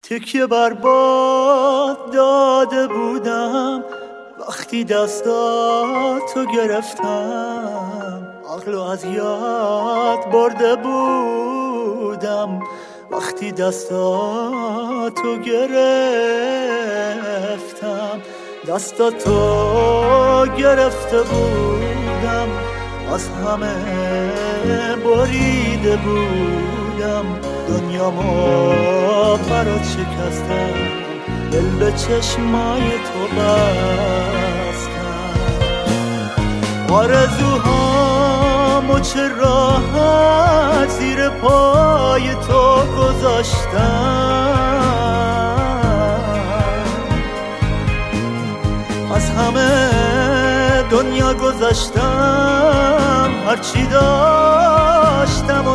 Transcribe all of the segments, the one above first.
تکیه بر باد داده بودم وقتی دستاتو گرفتم، عقلو از یاد برده بودم وقتی دستاتو گرفتم. دستاتو گرفته بودم، از همه بریده بودم، دنیامو برات شکستم، دل به چشمای تو بستم. آرزوهامو چه راحت زیر پای تو گذاشتم، از همه دنیا گذشتم، هرچی داشتم و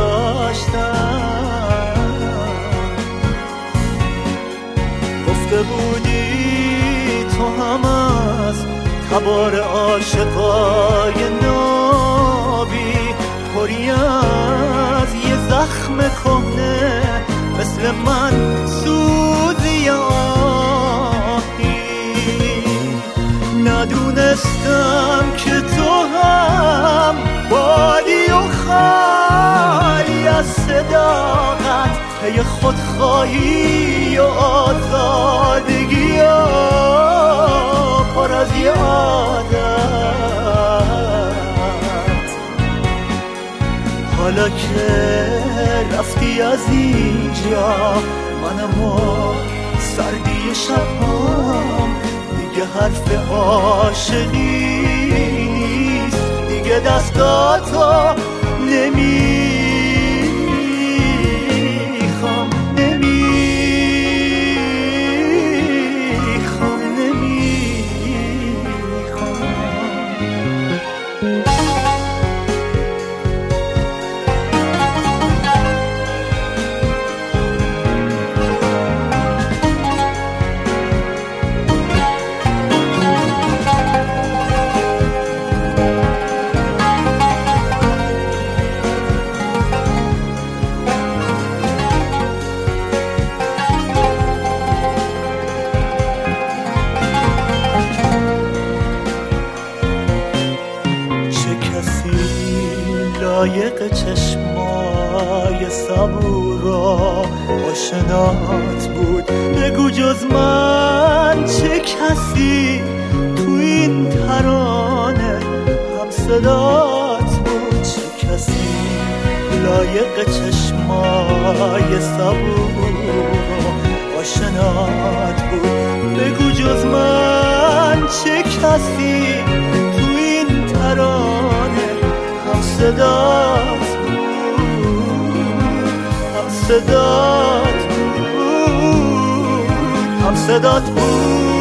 نداشتم. گفته بودی تو هم از تبار عاشقای نابی، پری از یه زخم کهنه مثل من سوزی آهی. ندونستم که تو هم بادی و خالی از صداقت، پی خودخواهی و آزادگی و پر از یه عادت. حالا که رفتی از اینجا، منم و سردی شبام، دیگه حرف عاشقی نیست، دیگه دستاتو نمیخوام، نمیخوام، نمیخوام. لایق چشمای صبور و آشنات بود، بگو جز من چه کسی تو این ترانه هم صدات بود. چه کسی لایق چشمای صبور و آشنات بود، بگو جز من چه کسی تو این ترانه صدات بود، هم صدات بود، هم صدات بود.